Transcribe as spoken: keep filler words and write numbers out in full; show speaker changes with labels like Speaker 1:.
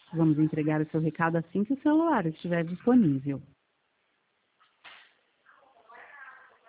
Speaker 1: Vamos entregar o seu recado assim que o celular estiver disponível.